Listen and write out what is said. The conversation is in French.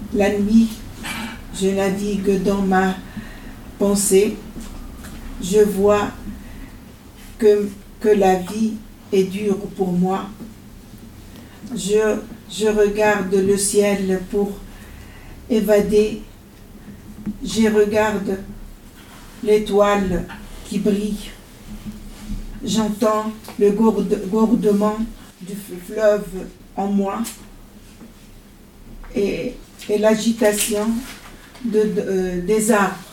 La nuit, je navigue dans ma pensée. Je vois que la vie est dure pour moi. Je regarde le ciel pour évader. Je regarde l'étoile qui brille. J'entends le gourdement du fleuve en moi et l'agitation des arbres.